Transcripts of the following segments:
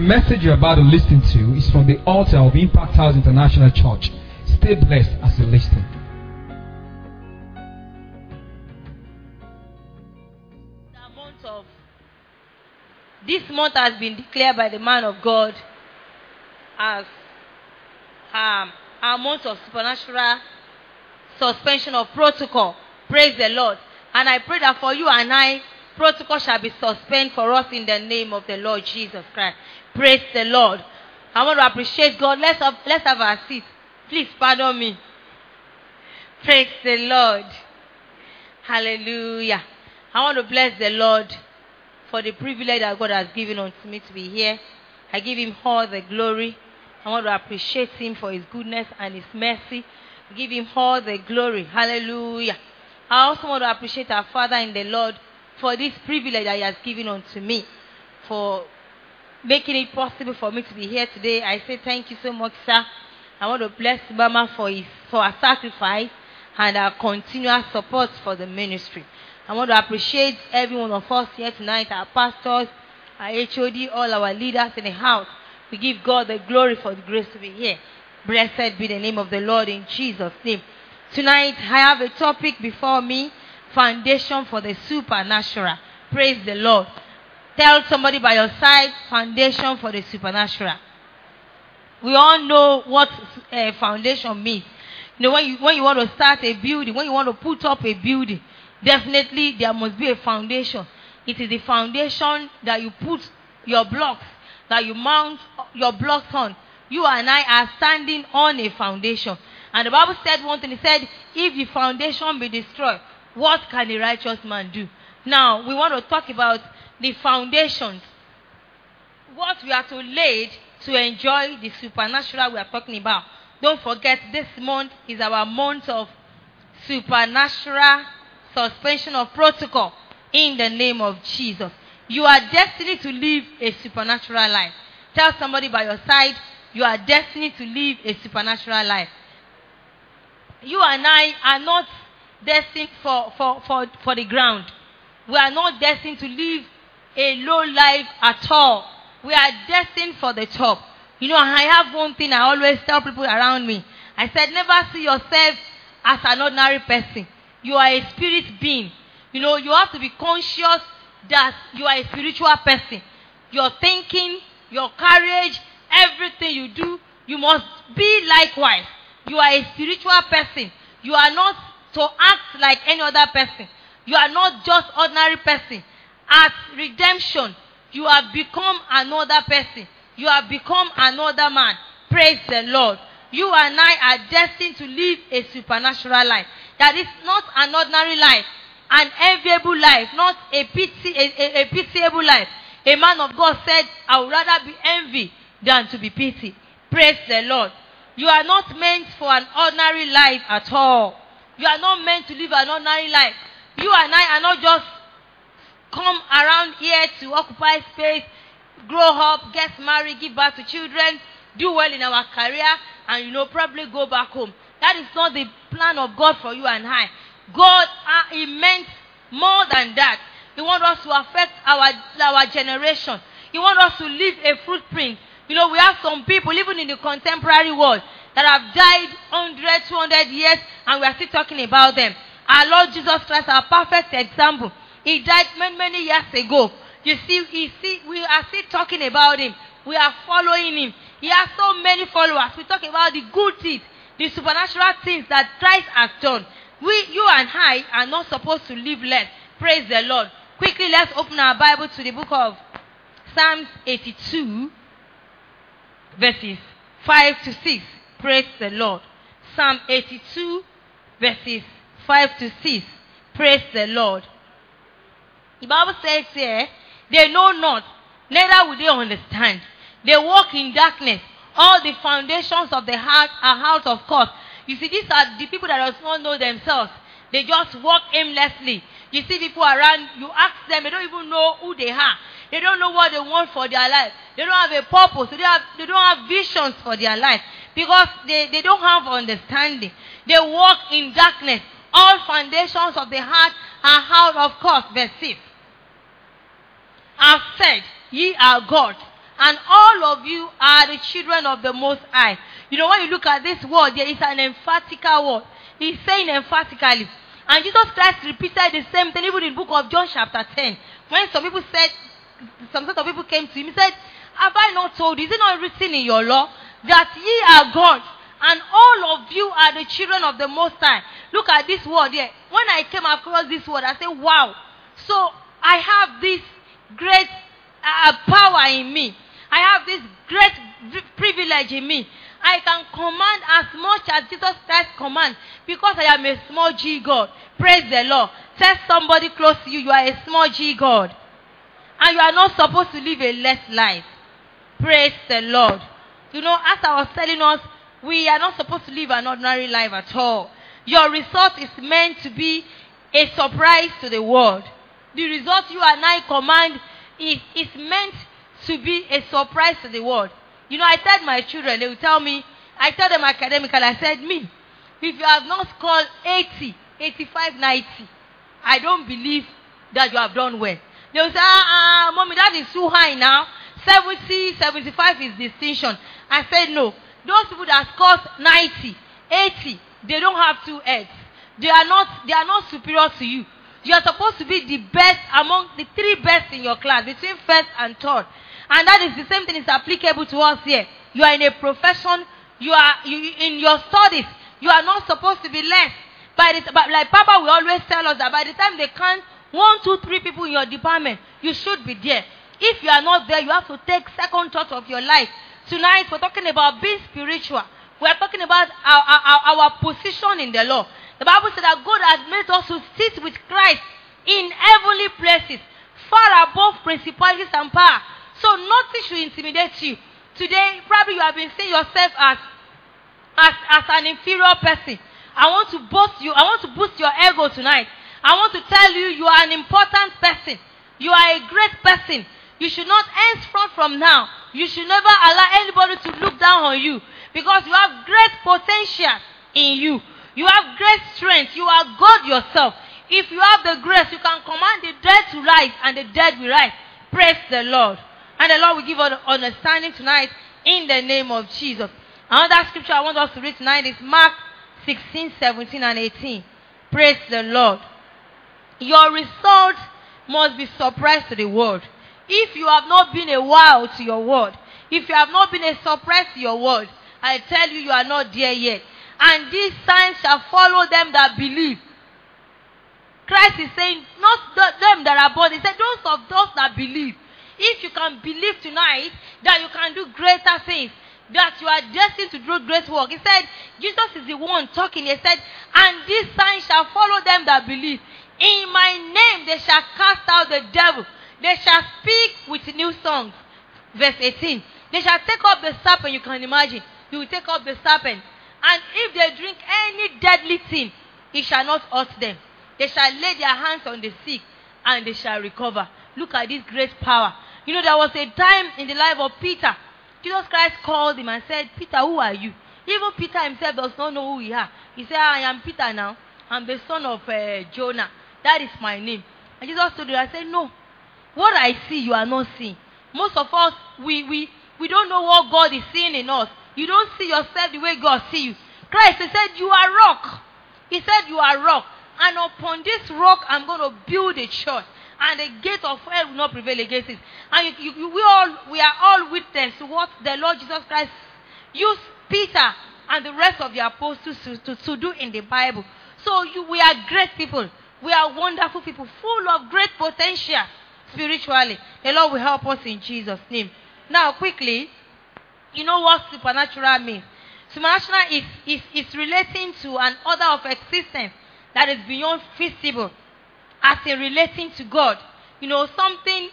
message you're about to listen to is from the altar of Impact House International Church. Stay blessed as you listen. This month has been declared by the man of God as a month of supernatural suspension of protocol. Praise the Lord. And I pray that for you and I, protocol shall be suspended for us in the name of the Lord Jesus Christ. Praise the Lord. I want to appreciate God. Let's have our seat. Please pardon me. Praise the Lord. Hallelujah. I want to bless the Lord for the privilege that God has given unto me to be here. I give him all the glory. I want to appreciate him for his goodness and his mercy. I give him all the glory. Hallelujah. I also want to appreciate our Father in the Lord for this privilege that he has given unto me, for making it possible for me to be here today. I say thank you so much, sir. I want to bless Mama for her sacrifice and our continuous support for the ministry. I want to appreciate every one of us here tonight, our pastors, our HOD, all our leaders in the house. We give God the glory for the grace to be here. Blessed be the name of the Lord in Jesus' name. Tonight, I have a topic before me, foundation for the supernatural. Praise the Lord. Tell somebody by your side, foundation for the supernatural. We all know what foundation means. You know, when you want to start a building, when you want to put up a building, definitely there must be a foundation. It is the foundation that you put your blocks, that you mount your blocks on. You and I are standing on a foundation. And the Bible said one thing. It said, if the foundation be destroyed, what can a righteous man do? Now, we want to talk about the foundations. What we are to lay to enjoy the supernatural we are talking about. Don't forget, this month is our month of supernatural suspension of protocol in the name of Jesus. You are destined to live a supernatural life. Tell somebody by your side, you are destined to live a supernatural life. You and I are not destined for the ground. We are not destined to live a low life at all. We are destined for the top. You know, I have one thing I always tell people around me. I said, never see yourself as an ordinary person. You are a spirit being. You know, you have to be conscious that you are a spiritual person. Your thinking, your courage, everything you do, you must be likewise. You are a spiritual person. You are not to act like any other person. You are not just ordinary person. At redemption, you have become another person. You have become another man. Praise the Lord. You and I are destined to live a supernatural life. That is not an ordinary life, an enviable life, not a pitiable life. A man of God said, I would rather be envied than to be pitied. Praise the Lord. You are not meant for an ordinary life at all. You are not meant to live an ordinary life. You and I are not just come around here to occupy space, grow up, get married, give birth to children, do well in our career, and probably go back home. That is not the plan of God for you and I. God, He meant more than that. He wants us to affect our generation. He wants us to leave a footprint. We have some people, even in the contemporary world, that have died 100, 200 years, and we are still talking about them. Our Lord Jesus Christ, our perfect example. He died many, many years ago. You see, we are still talking about him. We are following him. He has so many followers. We talk about the good things, the supernatural things that Christ has done. You and I are not supposed to live less. Praise the Lord. Quickly, let's open our Bible to the book of Psalms 82, verses 5 to 6. Praise the Lord. Psalm 82, verses 5 to 6. Praise the Lord. The Bible says here, they know not, neither will they understand. They walk in darkness. All the foundations of the heart are out of course. You see, these are the people that do not know themselves. They just walk aimlessly. You see people around, you ask them, they don't even know who they are. They don't know what they want for their life. They don't have a purpose. They don't have visions for their life. Because they don't have understanding. They walk in darkness. All foundations of the heart are out of course. Verse 6. I've said, ye are gods, and all of you are the children of the Most High. You know, when you look at this word, there is an emphatical word. He's saying emphatically. And Jesus Christ repeated the same thing even in the book of John chapter 10. When some set of people came to him, he said, have I not told you, is it not written in your law that ye are gods, and all of you are the children of the Most High? Look at this word here. When I came across this word, I said, wow. So I have this great power in me. I have this great privilege in me. I can command as much as Jesus Christ commands because I am a small g God. Praise the Lord. Tell somebody close to you, you are a small g God. And you are not supposed to live a less life. Praise the Lord. You know, as I was telling us, we are not supposed to live an ordinary life at all. Your result is meant to be a surprise to the world. The result you and I command is meant to be a surprise to the world. You know, I tell my children, they will tell me, I tell them academically, I said, me, if you have not scored 80, 85, 90, I don't believe that you have done well. They will say, mommy, that is too high now. 70, 75 is distinction. I said, no. Those people that score 90, 80, they don't have 2 heads. They are not superior to you. You are supposed to be the best among the 3 best in your class, between first and third. And that is the same thing is applicable to us here. You are in a profession, you in your studies, you are not supposed to be less. But like Papa will always tell us that by the time they count 1, 2, 3 people in your department, you should be there. If you are not there, you have to take second thought of your life. Tonight, we're talking about being spiritual. We're talking about our position in the Lord. The Bible said that God has made us to sit with Christ in heavenly places, far above principalities and power. So nothing should intimidate you. Today, probably you have been seeing yourself as an inferior person. I want to boast you. I want to boost your ego tonight. I want to tell you, you are an important person. You are a great person. You should not henceforth from now. You should never allow anybody to look down on you, because you have great potential in you. You have great strength. You are God yourself. If you have the grace, you can command the dead to rise and the dead will rise. Praise the Lord. And the Lord will give us understanding tonight in the name of Jesus. Another scripture I want us to read tonight is Mark 16, 17 and 18. Praise the Lord. Your result must be surprise to the world. If you have not been a wow to your word, if you have not been a surprise to your word, I tell you, you are not there yet. And these signs shall follow them that believe. Christ is saying, not them that are born. He said, those that believe. If you can believe tonight that you can do greater things, that you are destined to do great work. He said, Jesus is the one talking. He said, and these signs shall follow them that believe. In my name they shall cast out the devil. They shall speak with new songs. Verse 18. They shall take up the serpent. You can imagine. You will take up the serpent. And if they drink any deadly thing, it shall not hurt them. They shall lay their hands on the sick and they shall recover. Look at this great power. You know, there was a time in the life of Peter. Jesus Christ called him and said, Peter, who are you? Even Peter himself does not know who he is. He said, I am Peter now. I'm the son of Jonah. That is my name. And Jesus told him, I said, no. What I see, you are not seeing. Most of us, we don't know what God is seeing in us. You don't see yourself the way God sees you. Christ, he said, you are rock. He said, you are rock. And upon this rock, I'm going to build a church. And the gate of hell will not prevail against it. And we are all witness to what the Lord Jesus Christ used Peter and the rest of the apostles to do in the Bible. So we are great people. We are wonderful people, full of great potential spiritually. The Lord will help us in Jesus' name. Now, quickly, you know what supernatural means. Supernatural is relating to an order of existence that is beyond visible, as in relating to God. You know, something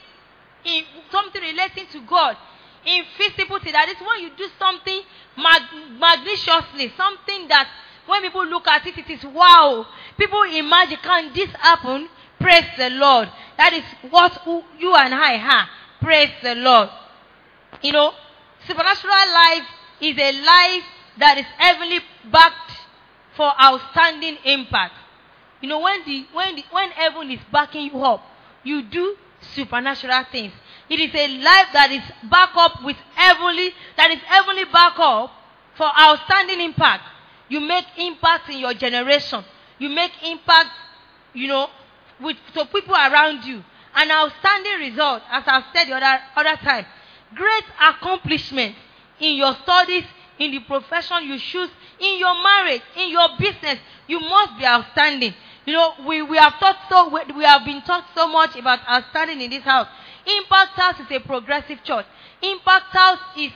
relating to God. Invisible, that is when you do something magniciously, something that when people look at it, it is wow. People imagine, can this happen? Praise the Lord. That is what you and I have. Praise the Lord. You know, supernatural life is a life that is heavily backed for outstanding impact. You know, when heaven is backing you up, you do supernatural things. It is a life that is back up with heavenly backup for outstanding impact. You make impact in your generation. You make impact, to people around you. An outstanding result, as I've said the other time. Great accomplishment in your studies, in the profession you choose, in your marriage, in your business. You must be outstanding. We have been taught so much about outstanding in this house. Impact House is a progressive church. Impact House is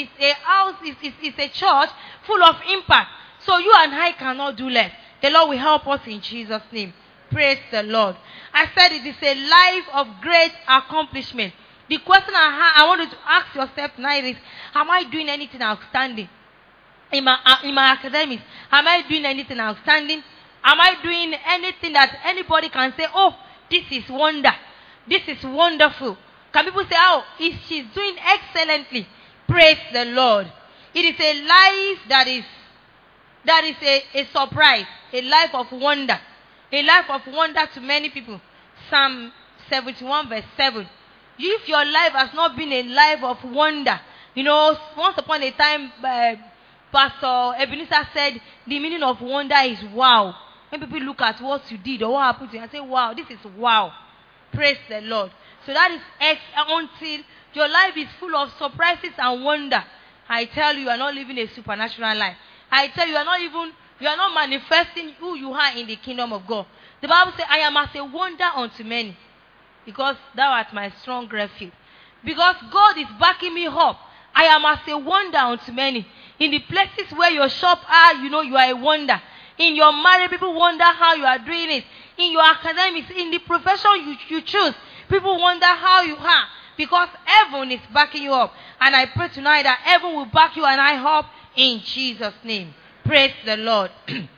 a church full of impact. So you and I cannot do less. The Lord will help us in Jesus' name. Praise the Lord. I said it is a life of great accomplishment. The question I want you to ask yourself tonight is, am I doing anything outstanding? In my academics, am I doing anything outstanding? Am I doing anything that anybody can say, oh, this is wonder. This is wonderful. Can people say, oh, she's doing excellently? Praise the Lord. It is a life that is a surprise, a life of wonder. A life of wonder to many people. Psalm 71 verse 7. If your life has not been a life of wonder, once upon a time, Pastor Ebenezer said, the meaning of wonder is wow. When people look at what you did or what happened to you and say, wow, this is wow. Praise the Lord. So that is until your life is full of surprises and wonder. I tell you are not living a supernatural life. I tell you you are not manifesting who you are in the kingdom of God. The Bible says, I am as a wonder unto many, because thou art my strong refuge. Because God is backing me up. I am as a wonder unto many. In the places where your shop are, you are a wonder. In your marriage, people wonder how you are doing it. In your academics, in the profession you choose, people wonder how you are. Because heaven is backing you up. And I pray tonight that heaven will back you and I up in Jesus' name. Praise the Lord.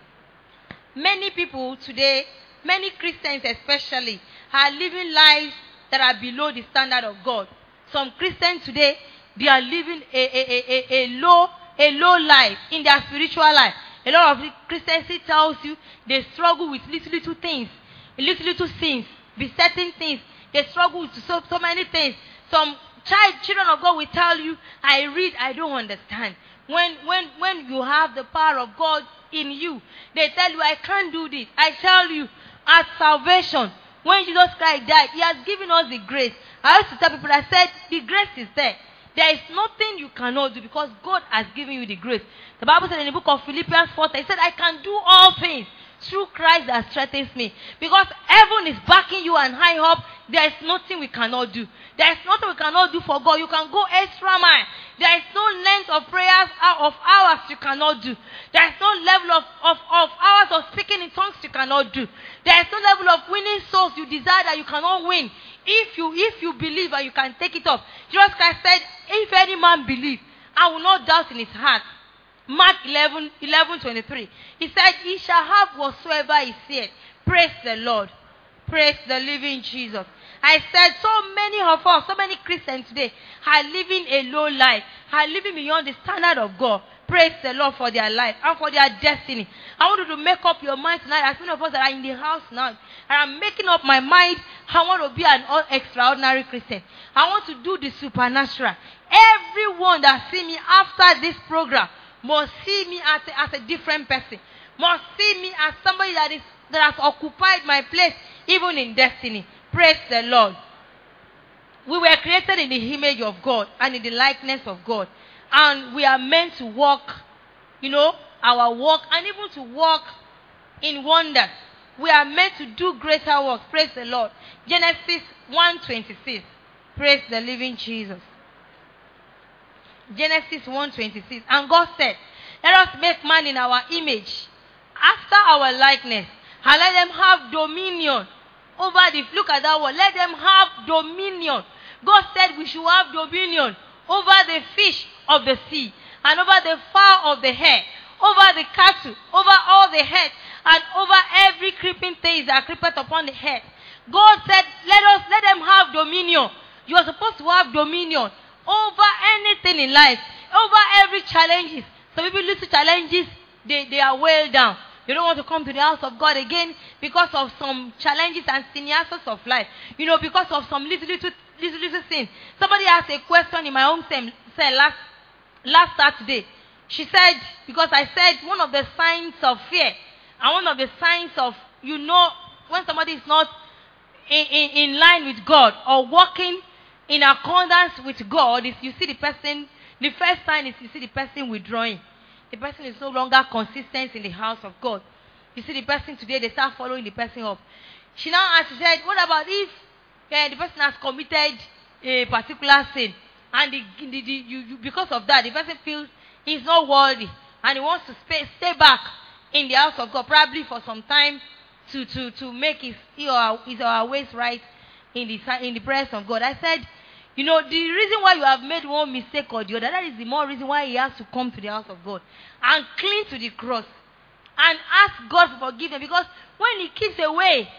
Many people today, many Christians especially, are living lives that are below the standard of God. Some Christians today, they are living a low life in their spiritual life. A lot of Christianity tells you they struggle with little things, little sins, besetting things. They struggle with so many things. Some children of God will tell you, I read, I don't understand. When you have the power of God in you, they tell you, I can't do this. I tell you, at salvation, when Jesus Christ died, He has given us the grace. I used to tell people, I said, the grace is there. There is nothing you cannot do because God has given you the grace. The Bible said in the book of Philippians 4, He said, I can do all things through Christ that strengthens me. Because heaven is backing you and high up, there is nothing we cannot do. There is nothing we cannot do for God. You can go extra mile. There is no length of prayers of hours you cannot do. There is no level of hours of speaking in tongues you cannot do. There is no level of winning souls you desire that you cannot win. If you believe and you can take it up. Jesus Christ said, if any man believe, I will not doubt in his heart. Mark 11:23. He said, he shall have whatsoever he said. Praise the Lord. Praise the living Jesus. I said, so many of us, so many Christians today are living a low life, are living beyond the standard of God. Praise the Lord for their life and for their destiny. I want you to make up your mind tonight. As many of us that are in the house now, and I'm making up my mind, I want to be an extraordinary Christian. I want to do the supernatural. Everyone that see me after this program must see me as a different person. Must see me as somebody that has occupied my place, even in destiny. Praise the Lord. We were created in the image of God and in the likeness of God. And we are meant to walk, our walk, and even to walk in wonders. We are meant to do greater works. Praise the Lord. Genesis 1:26. Praise the living Jesus. Genesis 1:26. And God said, let us make man in our image, after our likeness, and let them have dominion over look at that word, let them have dominion. God said we should have dominion over the fish of the sea, and over the fowl of the air, over the cattle, over all the head, and over every creeping thing that creepeth upon the head. God said, let them have dominion. You are supposed to have dominion over anything in life, over every challenges. Some people lose to challenges, they are well down. They don't want to come to the house of God again. because of some challenges and scenarios of life. Because of some little things. Somebody asked a question in my home cell last Saturday. She said, because I said one of the signs of fear and one of the signs of, when somebody is not in line with God or walking in accordance with God, is you see the person, the first sign is you see the person withdrawing. The person is no longer consistent in the house of God. You see the person today, they start following the person up. She now asked, she said, what about if the person has committed a particular sin and because of that, the person feels he's not worthy and he wants to stay back in the house of God, probably for some time to make his or our ways right in the presence of God. I said, the reason why you have made one mistake or the other, that is the more reason why he has to come to the house of God and cling to the cross and ask God for forgiveness. Because when he keeps away,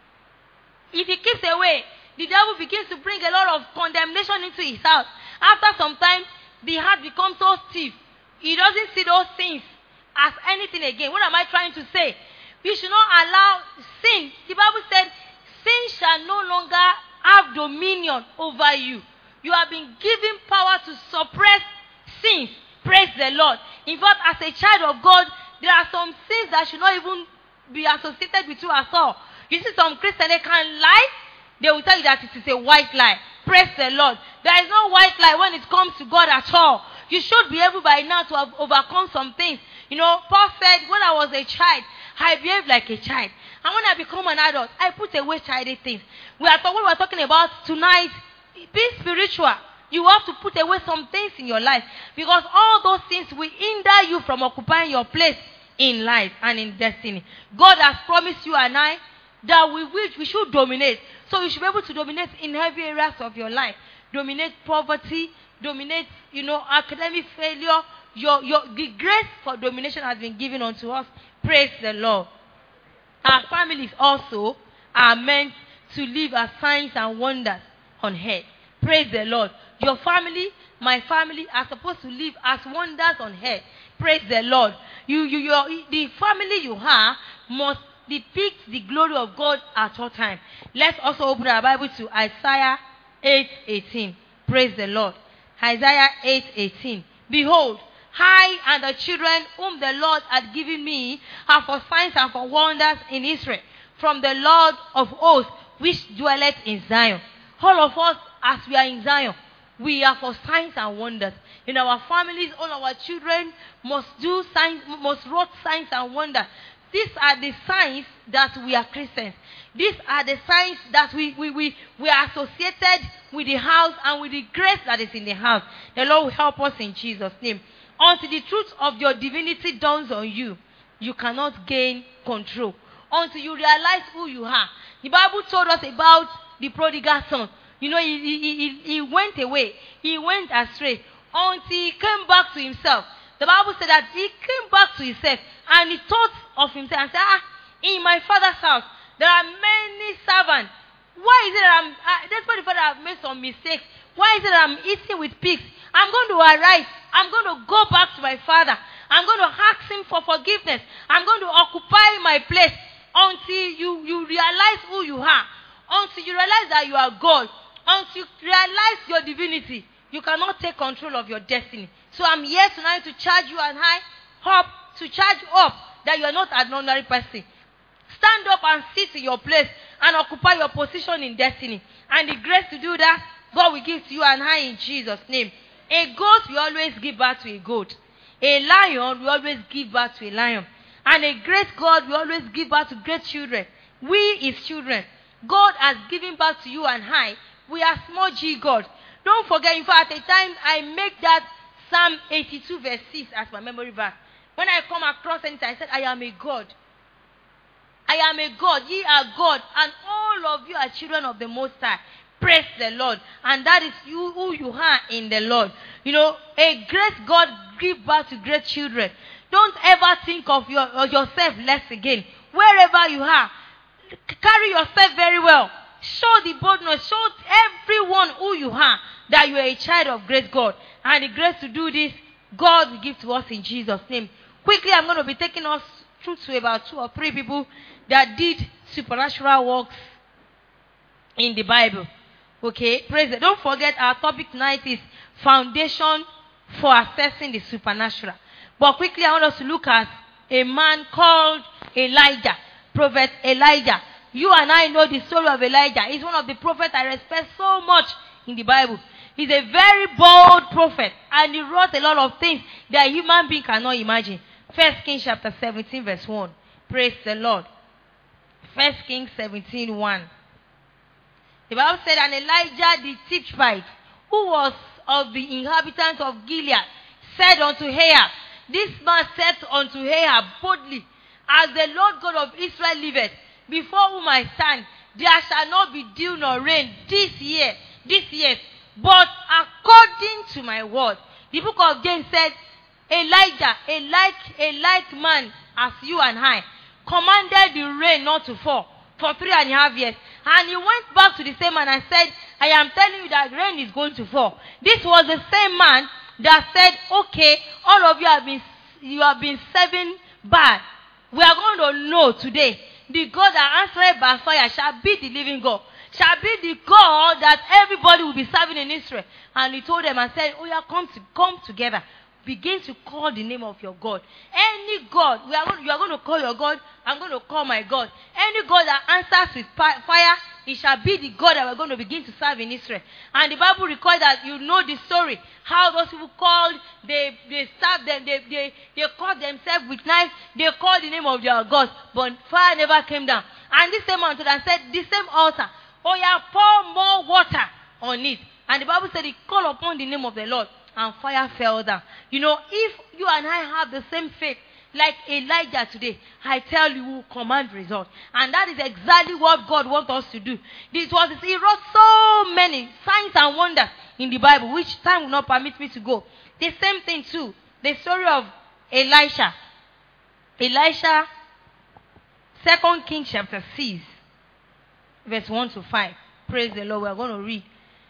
if he keeps away, the devil begins to bring a lot of condemnation into his house. After some time, the heart becomes so stiff. He doesn't see those things as anything again. What am I trying to say? We should not allow sin. The Bible said, sin shall no longer have dominion over you. You have been given power to suppress sins. Praise the Lord. In fact, as a child of God, there are some sins that should not even be associated with you at all. You see some Christians, they can lie. They will tell you that it is a white lie. Praise the Lord. There is no white lie when it comes to God at all. You should be able by now to have overcome some things. Paul said, when I was a child, I behaved like a child. And when I become an adult, I put away childish things. What we're talking about tonight, be spiritual. You have to put away some things in your life. Because all those things will hinder you from occupying your place in life and in destiny. God has promised you and I that we should dominate. So you should be able to dominate in every areas of your life. Dominate poverty, dominate, academic failure. The grace for domination has been given unto us. Praise the Lord. Our families also are meant to live as signs and wonders on earth. Praise the Lord. Your family, my family, are supposed to live as wonders on earth. Praise the Lord. The family you have must depict the glory of God at all times. Let's also open our Bible to Isaiah 8:18. Praise the Lord. Isaiah 8:18. Behold, I and the children whom the Lord had given me are for signs and for wonders in Israel, from the Lord of hosts, which dwelleth in Zion. All of us, as we are in Zion, we are for signs and wonders. In our families, all our children must do signs, must wrought signs and wonders. These are the signs that we are Christians. These are the signs that we are associated with the house and with the grace that is in the house. The Lord will help us in Jesus' name. Until the truth of your divinity dawns on you, you cannot gain control. Until you realize who you are. The Bible told us about the prodigal son. He went away. He went astray until he came back to himself. The Bible said that he came back to himself and he thought of himself and said, in my father's house, there are many servants. Why is it that despite the fact that I've made some mistakes, why is it that I'm eating with pigs? I'm going to arise. I'm going to go back to my father. I'm going to ask him for forgiveness. I'm going to occupy my place until you realize who you are. Until you realize that you are God. Until you realize your divinity. You cannot take control of your destiny. So I'm here tonight to charge you and I up, to charge up that you are not an ordinary person. Stand up and sit in your place and occupy your position in destiny. And the grace to do that, God will give to you and I in Jesus' name. A goat will always give birth to a goat. A lion will always give birth to a lion. And a great God will always give birth to great children. We, his children, God has given birth to you and I. We are small g God. Don't forget, in fact, at a time I make that Psalm 82 verse 6 as my memory verse. When I come across anything, I said, I am a God. I am a God. Ye are God. And all of you are children of the Most High. Praise the Lord. And that is you who you are in the Lord. A great God gives birth to great children. Don't ever think of yourself less again. Wherever you are, carry yourself very well. Show the boldness. Show everyone who you are, that you are a child of great God. And the grace to do this, God will give to us in Jesus' name. Quickly, I'm going to be taking us through to about 2 or 3 people that did supernatural works in the Bible. Okay, praise it. Don't forget our topic tonight is foundation for accessing the supernatural. But quickly I want us to look at a man called Elijah, Prophet Elijah. You and I know the story of Elijah. He's one of the prophets I respect so much in the Bible. He's a very bold prophet, and he wrote a lot of things that a human being cannot imagine. 1 Kings chapter 17 verse 1. Praise the Lord. 1 Kings 17:1. The Bible said, and Elijah the Tishbite, who was of the inhabitants of Gilead, said unto Ahab, this man said unto Ahab boldly, as the Lord God of Israel liveth, before whom I stand, there shall not be dew nor rain this year, but according to my word. The book of James said, Elijah, a like man as you and I, commanded the rain not to fall for 3.5 years. And he went back to the same man and said, I am telling you that rain is going to fall. This was the same man that said, okay, all of you have been serving bad. We are going to know today, the God that answered by fire shall be the living God. Shall be the God that everybody will be serving in Israel. And he told them and said, oh yeah, come together. Begin to call the name of your God. Any God, you are going to call your God, I'm going to call my God. Any God that answers with fire, it shall be the God that we're going to begin to serve in Israel. And the Bible records that you know the story. How those people called, they served them, they caught themselves with knives, they called the name of their God, but fire never came down. And this same man told and said, the same altar, oh yeah, pour more water on it. And the Bible said he called upon the name of the Lord, and fire fell down. You know, if you and I have the same faith like Elijah today, I tell you, we will command results. And that is exactly what God wants us to do. He wrote so many signs and wonders in the Bible, which time will not permit me to go. The same thing too, the story of Elisha. 2 Kings chapter 6, verse 1 to 5. Praise the Lord. We are going to read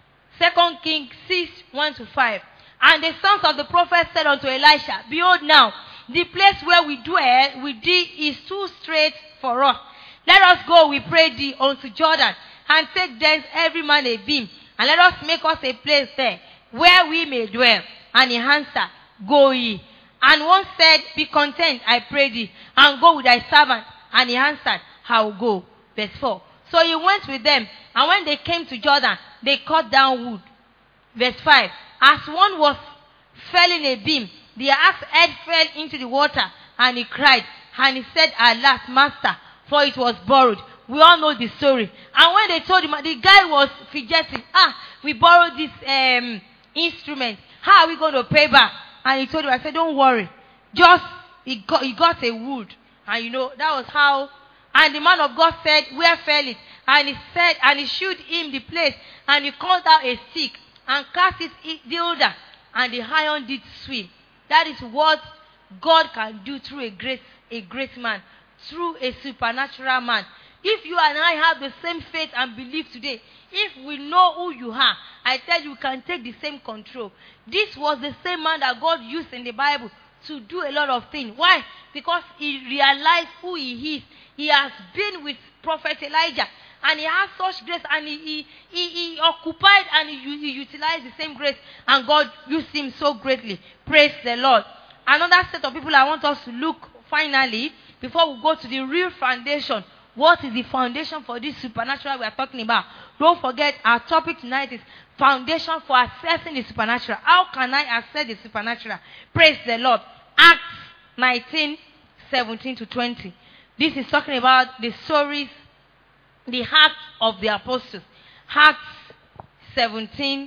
2 Kings 6, 1 to 5. And the sons of the prophet said unto Elisha, behold now, the place where we dwell with thee is too straight for us. Let us go, we pray thee, unto Jordan, and take thence every man a beam, and let us make us a place there, where we may dwell. And he answered, go ye. And one said, be content, I pray thee, and go with thy servant. And he answered, I will go. Verse 4. So he went with them, and when they came to Jordan, they cut down wood. Verse 5. As one was felling a beam, the axe head fell into the water, and he cried, and he said, alas, master, for it was borrowed. We all know the story. And when they told him, the guy was fidgeting. We borrowed this instrument. How are we going to pay back? And he told him, I said, don't worry. Just, he got a wood. And you know, that was how. And the man of God said, where fell it? And he said, and he showed him the place. And he called out a stick and cast it thither. And the iron did swim. That is what God can do through a great man. Through a supernatural man. If you and I have the same faith and belief today, if we know who you are, I tell you, we can take the same control. This was the same man that God used in the Bible to do a lot of things. Why? Because he realized who he is. He has been with Prophet Elijah, and he has such grace, and he occupied and he utilized the same grace, and God used him so greatly. Praise the Lord. Another set of people I want us to look finally, before we go to the real foundation. What is the foundation for this supernatural we are talking about? Don't forget, our topic tonight is foundation for accessing the supernatural. How can I access the supernatural? Praise the Lord. Acts 19, 17 to 20. This is talking about the stories, the acts of the apostles. Acts 19,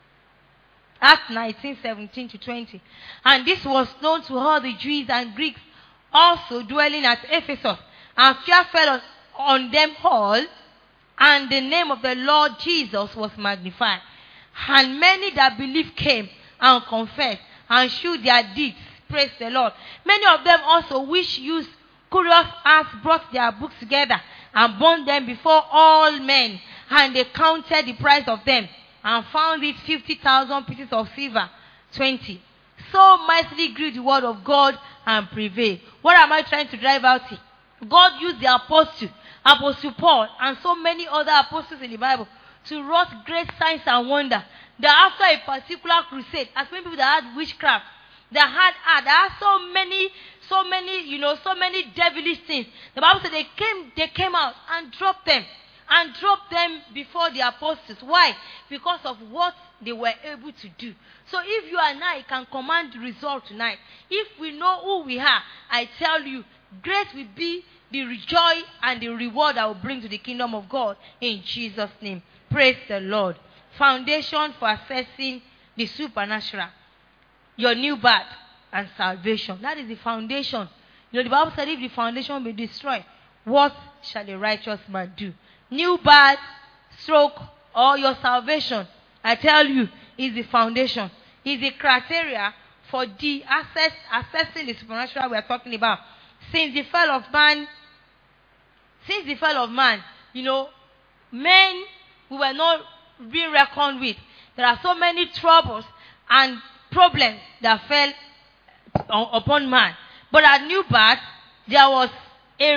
17 to 20. And this was known to all the Jews and Greeks also dwelling at Ephesus. And fear fell on them all, and the name of the Lord Jesus was magnified. And many that believed came and confessed and shewed their deeds. Praise the Lord. Many of them also, which used curious hearts, brought their books together and burned them before all men. And they counted the price of them and found it 50,000 pieces of silver, 20. So mightily grew the word of God and prevailed. What am I trying to drive out here? God used the Apostle Paul, and so many other apostles in the Bible to wrought great signs and wonder. That after a particular crusade, as many people that had witchcraft, there are so many, so many devilish things. The Bible said they came out and dropped them before the apostles. Why? Because of what they were able to do. So if you and I can command the result tonight, if we know who we are, I tell you, great will be the joy and the reward I will bring to the kingdom of God in Jesus' name. Praise the Lord. Foundation for accessing the supernatural. Your new birth and salvation. That is the foundation. The Bible said if the foundation be destroyed, what shall the righteous man do? New birth, stroke, or your salvation, I tell you, is the foundation. Is the criteria for the accessing the supernatural we are talking about. Since the fall of man, men we were not being reckoned with. There are so many troubles and problems that fell upon man. But at new birth, there was a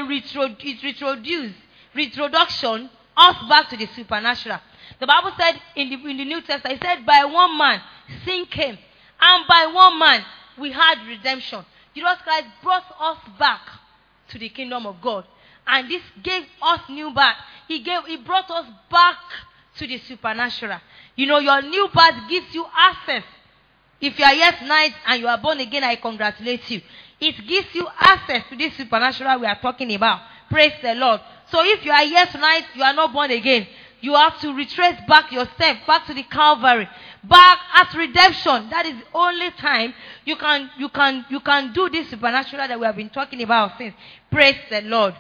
reintroduction us back to the supernatural. The Bible said in the New Testament, it said, by one man sin came, and by one man we had redemption. Jesus Christ brought us back to the kingdom of God. And this gave us new birth. He brought us back to the supernatural. Your new birth gives you access. If you are here tonight and you are born again, I congratulate you. It gives you access to this supernatural we are talking about. Praise the Lord. So if you are here tonight, you are not born again, you have to retrace back your step, back to the Calvary, back at redemption. That is the only time you can do this supernatural that we have been talking about since. Praise the Lord.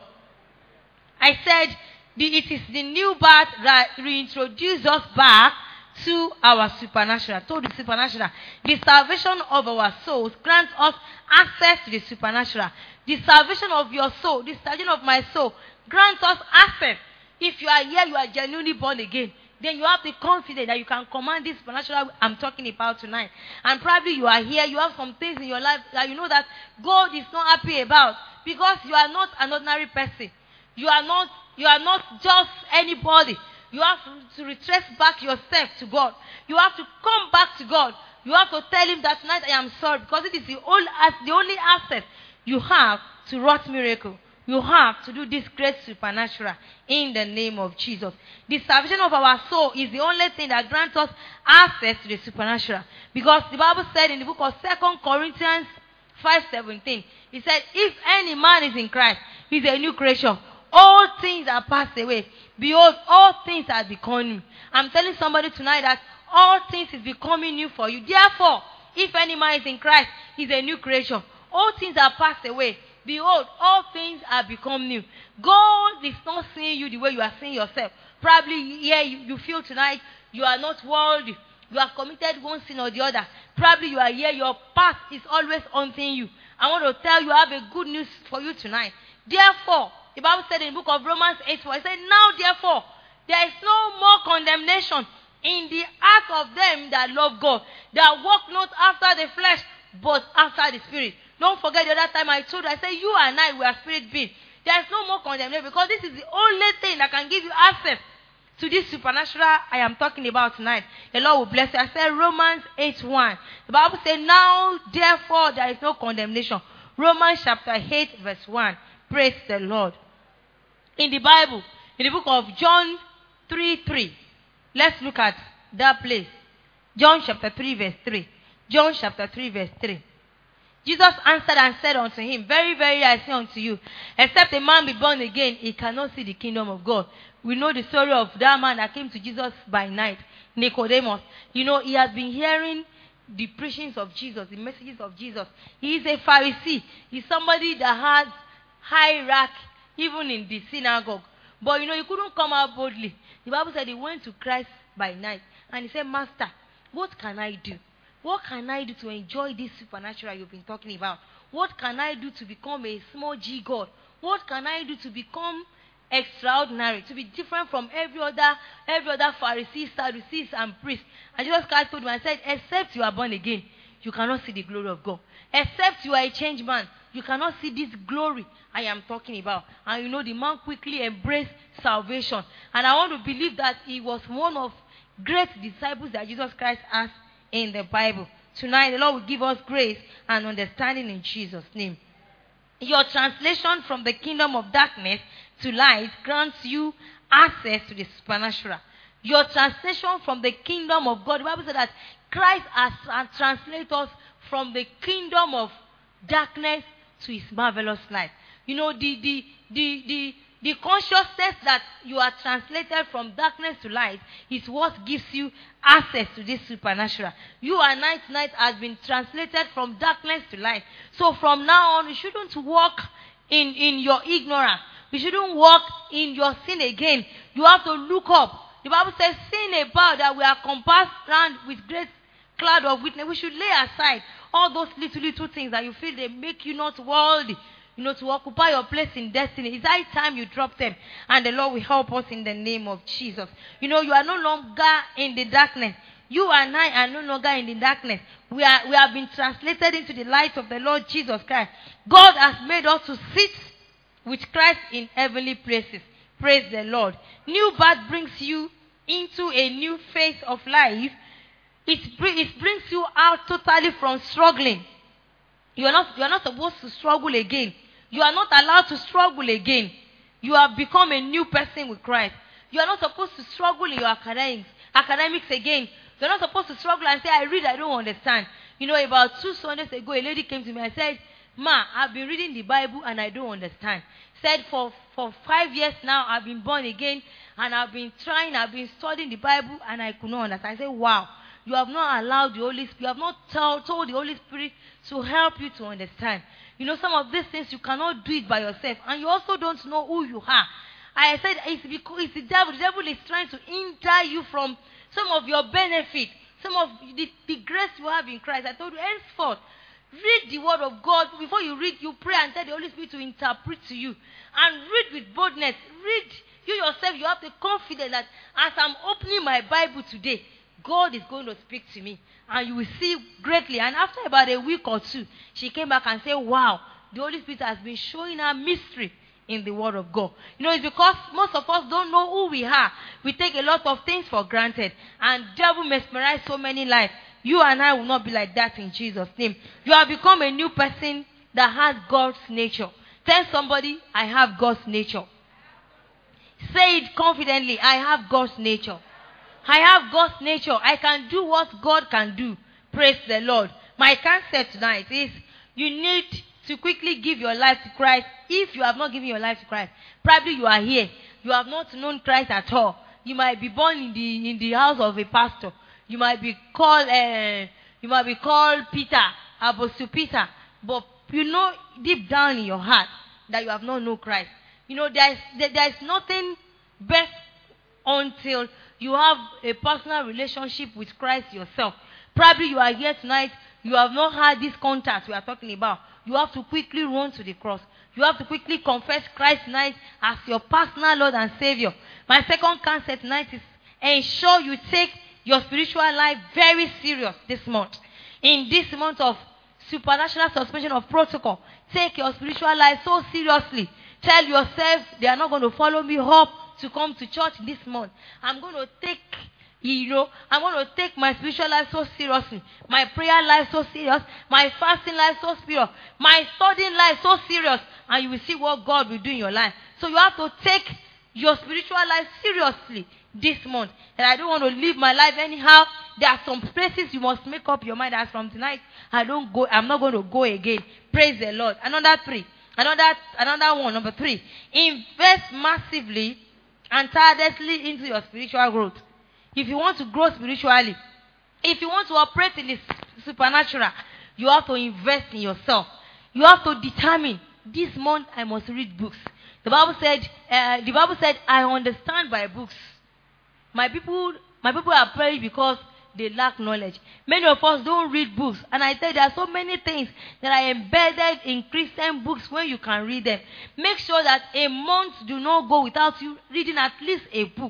I said it is the new birth that reintroduces us back to our supernatural, to the supernatural. The salvation of our souls grants us access to the supernatural. The salvation of your soul, the salvation of my soul, grants us access. If you are here, you are genuinely born again, then you have the confidence that you can command this supernatural I'm talking about tonight. And probably you are here, you have some things in your life that you know that God is not happy about, because you are not an ordinary person. You are not just anybody. You have to retrace back yourself to God. You have to come back to God. You have to tell him that tonight I am sorry, because it is the only access you have to wrought miracle. You have to do this great supernatural in the name of Jesus. The salvation of our soul is the only thing that grants us access to the supernatural. Because the Bible said in the book of 2 Corinthians 5:17, it said, if any man is in Christ, he is a new creation. All things are passed away. Behold, all things are become new. I'm telling somebody tonight that all things is becoming new for you. Therefore, if any man is in Christ, he is a new creation. All things are passed away. Behold, all things are become new. God is not seeing you the way you are seeing yourself. Probably here you feel tonight you are not worthy. You have committed one sin or the other. Probably you are here, your past is always haunting you. I want to tell you, I have a good news for you tonight. Therefore, the Bible said in the book of Romans 8:4, it said, now therefore, there is no more condemnation in the heart of them that love God, that walk not after the flesh, but after the Spirit. Don't forget the other time I told you, I said, you and I, we are spirit beings. There is no more condemnation, because this is the only thing that can give you access to this supernatural I am talking about tonight. The Lord will bless you. I said Romans 8:1. The Bible says, now therefore there is no condemnation. Romans chapter 8 verse 1. Praise the Lord. In the Bible, in the book of John 3:3. Let's look at that place. John chapter 3 verse 3. John chapter 3 verse 3. Jesus answered and said unto him, very, very, I say unto you, except a man be born again, he cannot see the kingdom of God. We know the story of that man that came to Jesus by night, Nicodemus. He has been hearing the preachings of Jesus, the messages of Jesus. He is a Pharisee. He's somebody that has high rank, even in the synagogue. But he couldn't come out boldly. The Bible said he went to Christ by night, and he said, Master, what can I do? What can I do to enjoy this supernatural you've been talking about? What can I do to become a small G God? What can I do to become extraordinary, to be different from every other Pharisees, Sadducees, and priests? And Jesus Christ told him and said, except you are born again, you cannot see the glory of God. Except you are a changed man, you cannot see this glory I am talking about. And the man quickly embraced salvation. And I want to believe that he was one of great disciples that Jesus Christ has in the Bible. Tonight, the Lord will give us grace and understanding in Jesus' name. Your translation from the kingdom of darkness to light grants you access to the supernatural. Your translation from the kingdom of God, the Bible said that Christ has translated us from the kingdom of darkness to his marvelous light. The consciousness that you are translated from darkness to light is what gives you access to this supernatural. You and I tonight has been translated from darkness to light. So from now on, you shouldn't walk in your ignorance. You shouldn't walk in your sin again. You have to look up. The Bible says, sin about that we are compassed round with great cloud of witness. We should lay aside all those little things that you feel they make you not worthy, to occupy your place in destiny. It's high time you drop them. And the Lord will help us in the name of Jesus. You are no longer in the darkness. You and I are no longer in the darkness. We have been translated into the light of the Lord Jesus Christ. God has made us to sit with Christ in heavenly places. Praise the Lord. New birth brings you into a new phase of life. It brings you out totally from struggling. You are not supposed to struggle again. You are not allowed to struggle again. You have become a new person with Christ. You are not supposed to struggle in your academics again. You are not supposed to struggle and say, I read, I don't understand. About 2 Sundays ago, a lady came to me and said, Ma, I've been reading the Bible and I don't understand. Said for 5 years now, I've been born again and I've been studying the Bible and I could not understand. I said, wow, you have not allowed the Holy Spirit, you have not told the Holy Spirit to help you to understand. Some of these things you cannot do it by yourself, and you also don't know who you are. I said it's the devil. The devil is trying to hinder you from some of your benefit, some of the grace you have in Christ. I told you, henceforth, read the word of God. Before you read, you pray and tell the Holy Spirit to interpret to you. And read with boldness. Read. You yourself, you have the confidence that as I'm opening my Bible today, God is going to speak to me. And you will see greatly. And after about a week or two, she came back and said, wow, the Holy Spirit has been showing her mystery in the word of God. It's because most of us don't know who we are. We take a lot of things for granted. And devil mesmerize so many lives. You and I will not be like that in Jesus' name. You have become a new person that has God's nature. Tell somebody, I have God's nature. Say it confidently, I have God's nature. I have God's nature. I can do what God can do. Praise the Lord. My concept tonight is you need to quickly give your life to Christ. If you have not given your life to Christ, probably you are here. You have not known Christ at all. You might be born in the house of a pastor. You might be called Peter, Apostle Peter. But deep down in your heart that you have not known Christ. There is nothing best until you have a personal relationship with Christ yourself. Probably you are here tonight. You have not had this contact we are talking about. You have to quickly run to the cross. You have to quickly confess Christ tonight as your personal Lord and Savior. My second concept tonight is ensure you take your spiritual life very serious this month. In this month of supernatural suspension of protocol, take your spiritual life so seriously. Tell yourself, they are not going to follow me up to come to church this month. I'm going to take my spiritual life so seriously. My prayer life so serious. My fasting life so serious. My studying life so serious. And you will see what God will do in your life. So you have to take your spiritual life seriously this month. And I don't want to live my life anyhow. There are some places you must make up your mind as from tonight. I'm not going to go again. Praise the Lord. Another one, number 3. Invest massively and tirelessly into your spiritual growth. If you want to grow spiritually, if you want to operate in the supernatural, you have to invest in yourself. You have to determine, this month I must read books. The Bible said, I understand by books. My people are praying because they lack knowledge. Many of us don't read books. And I tell you, there are so many things that are embedded in Christian books when you can read them. Make sure that a month do not go without you reading at least a book.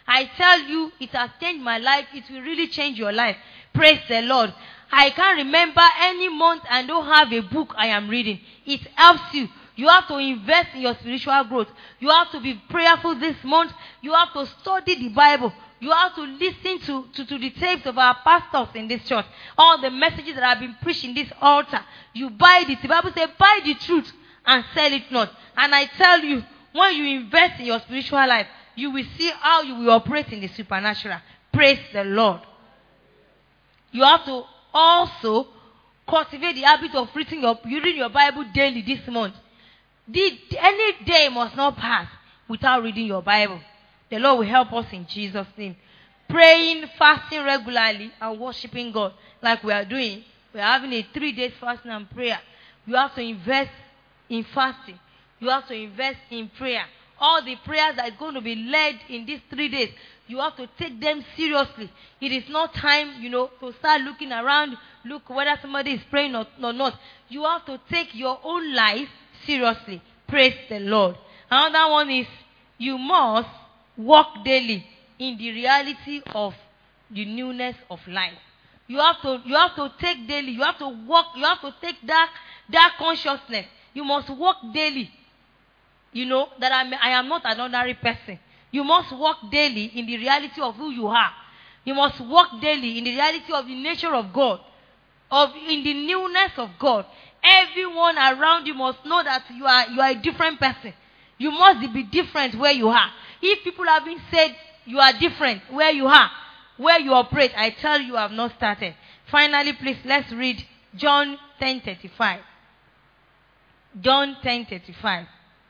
I tell you, it has changed my life. It will really change your life. Praise the Lord. I can't remember any month I don't have a book I am reading. It helps you. You have to invest in your spiritual growth. You have to be prayerful this month. You have to study the Bible. You have to listen to the tapes of our pastors in this church. All the messages that have been preached in this altar. You buy it. The Bible says, buy the truth and sell it not. And I tell you, when you invest in your spiritual life, you will see how you will operate in the supernatural. Praise the Lord. You have to also cultivate the habit of reading your Bible daily this month. Any day must not pass without reading your Bible. The Lord will help us in Jesus' name. Praying, fasting regularly, and worshiping God like we are doing. We are having a 3 days fasting and prayer. You have to invest in fasting. You have to invest in prayer. All the prayers that are going to be led in these 3 days, you have to take them seriously. It is not time, to start looking around, look whether somebody is praying or not. You have to take your own life seriously. Praise the Lord. Another one is, you must walk daily in the reality of the newness of life. You have to take daily. You have to walk. You have to take that consciousness. You must walk daily. That I am not an ordinary person. You must walk daily in the reality of who you are. You must walk daily in the reality of the nature of God, in the newness of God. Everyone around you must know that you are a different person. You must be different where you are. If people have been said you are different where you are, where you operate, I tell you, have not started. Finally, please, let's read John 10:35. John 10:35.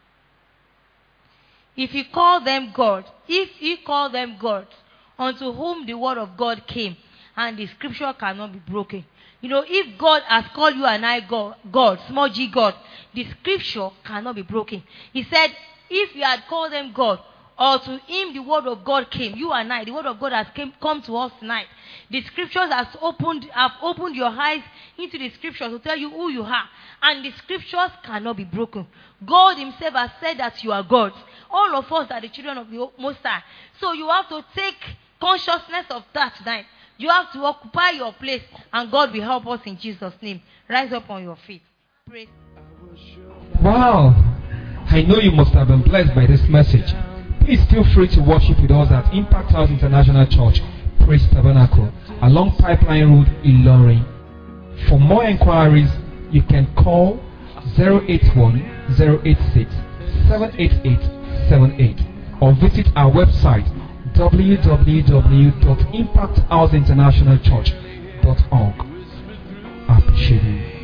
If he call them God, unto whom the word of God came, and the scripture cannot be broken. If God has called you and I God, small g God, the scripture cannot be broken. He said, if you had called them God, or to him the word of God came, you and I, the word of God has come to us tonight. The scriptures have opened your eyes into the scriptures to tell you who you are. And the scriptures cannot be broken. God himself has said that you are gods. All of us are the children of the Most High. So you have to take consciousness of that tonight. You have to occupy your place, and God will help us in Jesus' name. Rise up on your feet. Praise. Wow. I know you must have been blessed by this message. Please feel free to worship with us at Impact House International Church, Praise Tabernacle, along Pipeline Road, Ilorin. For more inquiries, you can call 081-086-78878 or visit our website www.impacthouseinternationalchurch.org. I appreciate you.